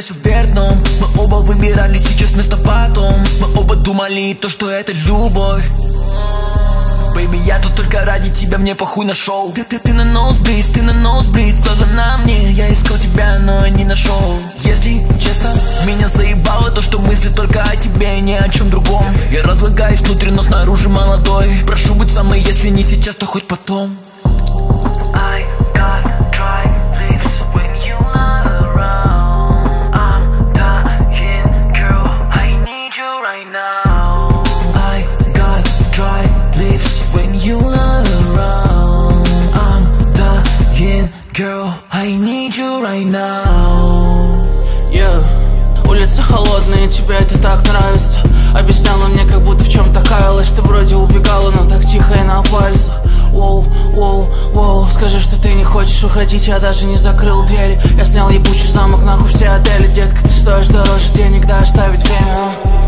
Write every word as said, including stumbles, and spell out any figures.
все вверх дном. Мы оба выбирали сейчас место потом. Мы оба думали то, что это любовь. Бэйби, я тут только ради тебя, мне похуй на шоу. Ты, ты, ты на ноузбрид, ты на ноузбрид. Глаза на мне, я искал тебя, но не нашел. Если честно, меня заебало то, что мысли только о тебе, ни о чем другом. Я разлагаюсь внутри, но снаружи молодой. Прошу быть со мной, если не сейчас, то хоть потом. I got dry lips when you're not around. I'm dying, girl, I need you right now. I got dry lips when you're not around. I'm dying, girl, I need you right now. Yeah. Улица холодная, тебе это так нравится. Объясняла мне, как будто в чем-то каялась. Ты вроде убегала, но так тихо и на пальцах. Воу, воу, воу, скажи, что ты не хочешь уходить, я даже не закрыл двери. Я снял ебучий замок, нахуй все отели. Детка, ты стоишь дороже денег, да оставить время.